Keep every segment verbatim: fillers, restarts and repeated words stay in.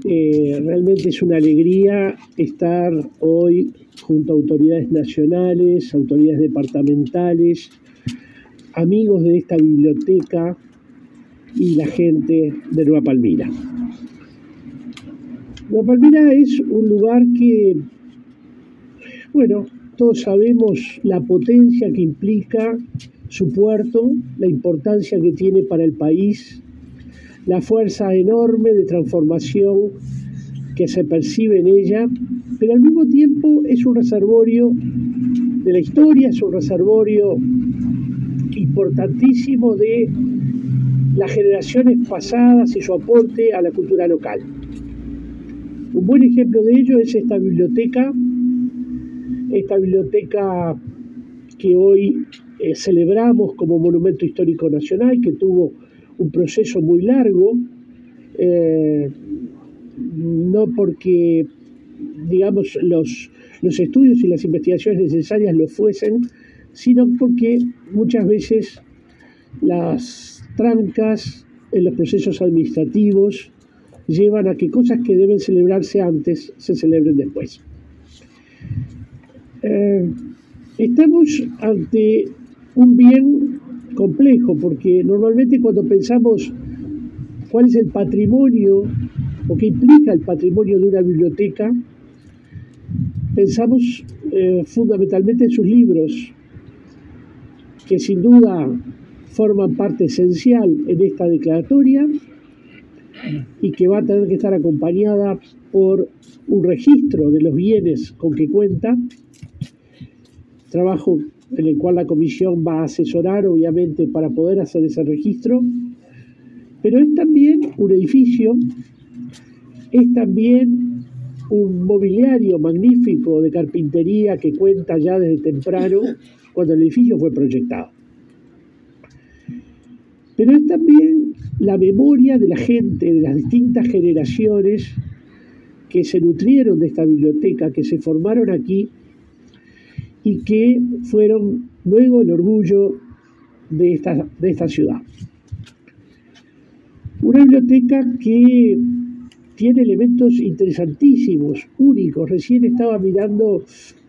Eh, realmente es una alegría estar hoy junto a autoridades nacionales, autoridades departamentales, amigos de esta biblioteca y la gente de Nueva Palmira. Nueva Palmira es un lugar que, bueno, todos sabemos la potencia que implica su puerto, la importancia que tiene para el país, la fuerza enorme de transformación que se percibe en ella, pero al mismo tiempo es un reservorio de la historia, es un reservorio importantísimo de las generaciones pasadas y su aporte a la cultura local. Un buen ejemplo de ello es esta biblioteca, esta biblioteca que hoy eh, celebramos como Monumento Histórico Nacional, que tuvo un proceso muy largo, eh, no porque, digamos, los, los estudios y las investigaciones necesarias lo fuesen, sino porque muchas veces las trancas en los procesos administrativos llevan a que cosas que deben celebrarse antes se celebren después. Eh, estamos ante un bien complejo, porque normalmente cuando pensamos cuál es el patrimonio o qué implica el patrimonio de una biblioteca, pensamos eh, fundamentalmente en sus libros, que sin duda forman parte esencial en esta declaratoria y que va a tener que estar acompañada por un registro de los bienes con que cuenta, trabajo en el cual la comisión va a asesorar, obviamente, para poder hacer ese registro, pero es también un edificio, es también un mobiliario magnífico de carpintería que cuenta ya desde temprano, cuando el edificio fue proyectado. Pero es también la memoria de la gente, de las distintas generaciones que se nutrieron de esta biblioteca, que se formaron aquí y que fueron luego el orgullo de esta, de esta ciudad. Una biblioteca que tiene elementos interesantísimos, únicos. Recién estaba mirando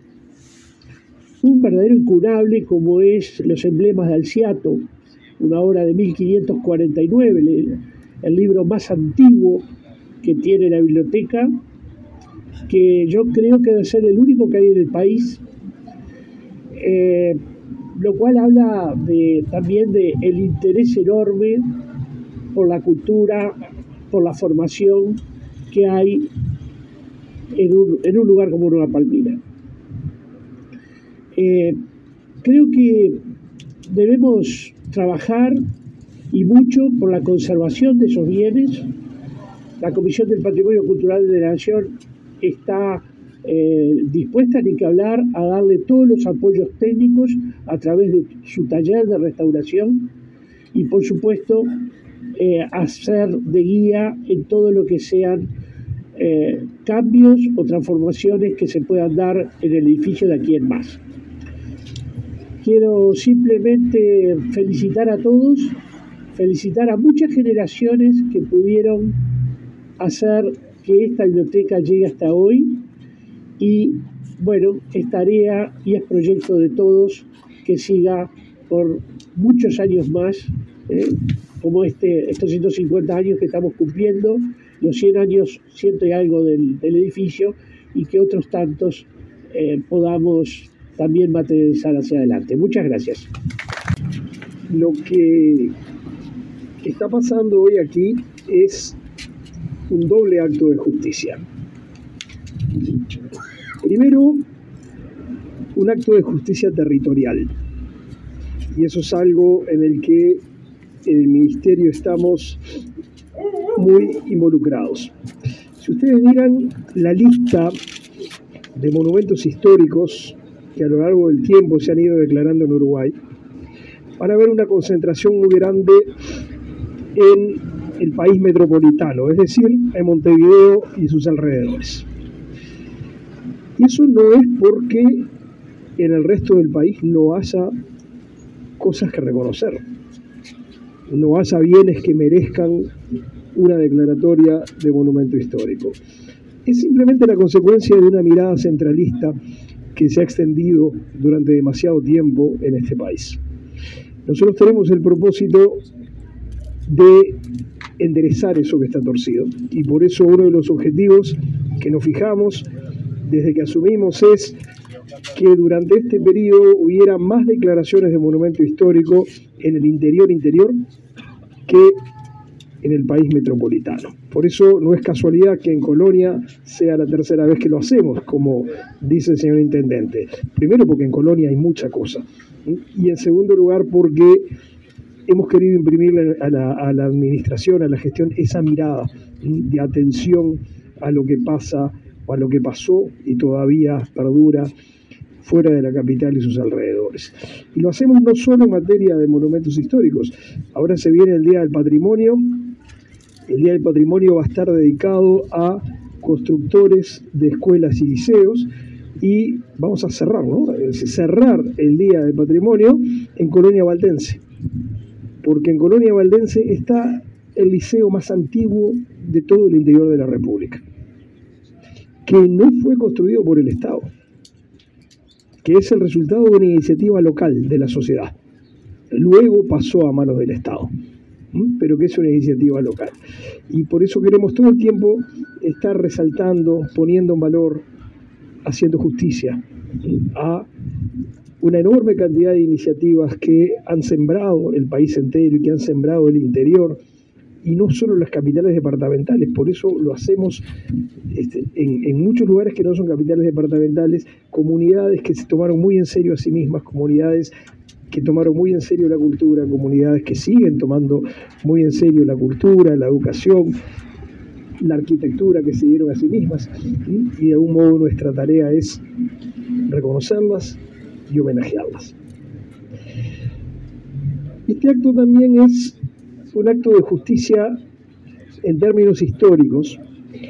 un verdadero incunable como es los emblemas de Alciato, una obra de mil quinientos cuarenta y nueve, el, el libro más antiguo que tiene la biblioteca, que yo creo que debe ser el único que hay en el país, eh, lo cual habla de, también de el interés enorme por la cultura, por la formación que hay en un, en un lugar como Nueva Palmira. Eh, creo que debemos trabajar y mucho por la conservación de esos bienes. La Comisión del Patrimonio Cultural de la Nación está eh, dispuesta, ni que hablar, a darle todos los apoyos técnicos a través de su taller de restauración y, por supuesto, eh, hacer de guía en todo lo que sean eh, cambios o transformaciones que se puedan dar en el edificio de aquí en más. Quiero simplemente felicitar a todos, felicitar a muchas generaciones que pudieron hacer que esta biblioteca llegue hasta hoy y, bueno, es tarea y es proyecto de todos que siga por muchos años más, ¿eh? como este, estos ciento cincuenta años que estamos cumpliendo, los cien años, ciento y algo del, del edificio, y que otros tantos eh, podamos también materializar hacia adelante. Muchas gracias. Lo que está pasando hoy aquí es un doble acto de justicia. Primero, un acto de justicia territorial. Y eso es algo en el que en el Ministerio estamos muy involucrados. Si ustedes miran la lista de monumentos históricos que a lo largo del tiempo se han ido declarando en Uruguay, van a ver una concentración muy grande en el país metropolitano, es decir, en Montevideo y sus alrededores. Y eso no es porque en el resto del país no haya cosas que reconocer, no haya bienes que merezcan una declaratoria de monumento histórico. Es simplemente la consecuencia de una mirada centralista que se ha extendido durante demasiado tiempo en este país. Nosotros tenemos el propósito de enderezar eso que está torcido, y por eso uno de los objetivos que nos fijamos desde que asumimos es que durante este periodo hubiera más declaraciones de monumento histórico en el interior interior que en el país metropolitano. Por eso no es casualidad que en Colonia sea la tercera vez que lo hacemos, como dice el señor intendente. Primero porque en Colonia hay mucha cosa, y en segundo lugar porque hemos querido imprimirle a la, a la administración, a la gestión, esa mirada de atención a lo que pasa o a lo que pasó y todavía perdura fuera de la capital y sus alrededores. Y lo hacemos no solo en materia de monumentos históricos. Ahora se viene el Día del Patrimonio. El Día del Patrimonio va a estar dedicado a constructores de escuelas y liceos, y vamos a cerrar, ¿no? Cerrar el Día del Patrimonio en Colonia Valdense, porque en Colonia Valdense está el liceo más antiguo de todo el interior de la República, que no fue construido por el Estado, que es el resultado de una iniciativa local de la sociedad. Luego pasó a manos del Estado, pero que es una iniciativa local. Y por eso queremos todo el tiempo estar resaltando, poniendo en valor, haciendo justicia a una enorme cantidad de iniciativas que han sembrado el país entero y que han sembrado el interior, y no solo las capitales departamentales. Por eso lo hacemos este, en, en muchos lugares que no son capitales departamentales, comunidades que se tomaron muy en serio a sí mismas, comunidades que tomaron muy en serio la cultura, comunidades que siguen tomando muy en serio la cultura, la educación, la arquitectura, que se dieron a sí mismas, y de algún modo nuestra tarea es reconocerlas y homenajearlas. Este acto también es un acto de justicia en términos históricos,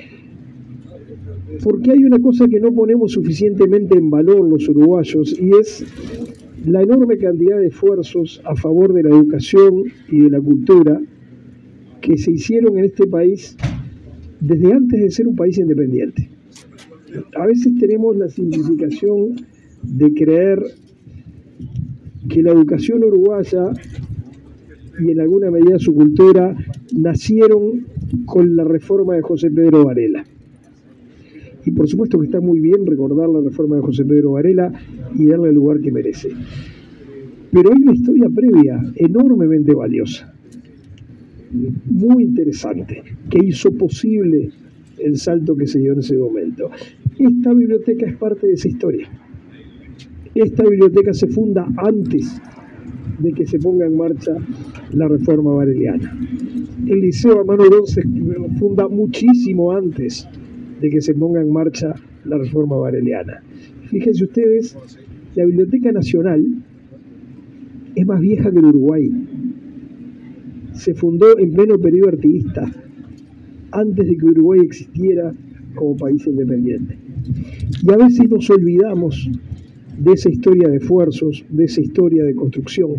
porque hay una cosa que no ponemos suficientemente en valor los uruguayos, y es la enorme cantidad de esfuerzos a favor de la educación y de la cultura que se hicieron en este país desde antes de ser un país independiente. A veces tenemos la simplificación de creer que la educación uruguaya y en alguna medida su cultura nacieron con la reforma de José Pedro Varela. Y por supuesto que está muy bien recordar la reforma de José Pedro Varela y darle el lugar que merece. Pero hay una historia previa enormemente valiosa, muy interesante, que hizo posible el salto que se dio en ese momento. Esta biblioteca es parte de esa historia. Esta biblioteca se funda antes de que se ponga en marcha la reforma vareliana. El Liceo Hermano Orón se funda muchísimo antes de que se ponga en marcha la reforma vareliana. Fíjense ustedes, la Biblioteca Nacional es más vieja que el Uruguay. Se fundó en pleno periodo artiguista, antes de que Uruguay existiera como país independiente. Y a veces nos olvidamos de esa historia de esfuerzos, de esa historia de construcción,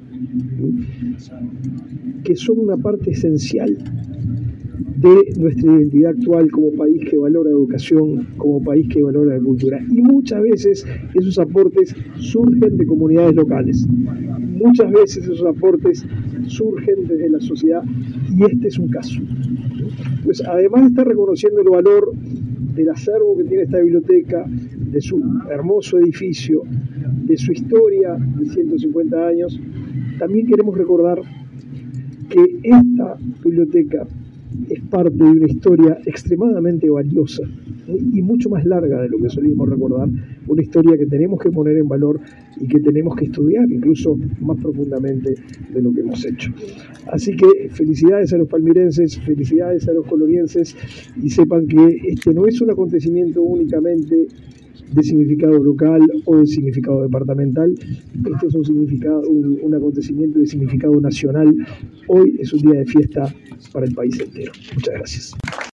que son una parte esencial de nuestra identidad actual como país que valora educación, como país que valora la cultura. Y muchas veces esos aportes surgen de comunidades locales, muchas veces esos aportes surgen desde la sociedad, y este es un caso. Pues además de estar reconociendo el valor del acervo que tiene esta biblioteca, de su hermoso edificio, de su historia de ciento cincuenta años, también queremos recordar que esta biblioteca es parte de una historia extremadamente valiosa y mucho más larga de lo que solíamos recordar, una historia que tenemos que poner en valor y que tenemos que estudiar incluso más profundamente de lo que hemos hecho. Así que felicidades a los palmirenses, felicidades a los colonienses, y sepan que este no es un acontecimiento únicamente de significado local o de significado departamental. Este es un, significado, un, un acontecimiento de significado nacional. Hoy es un día de fiesta para el país entero. Muchas gracias.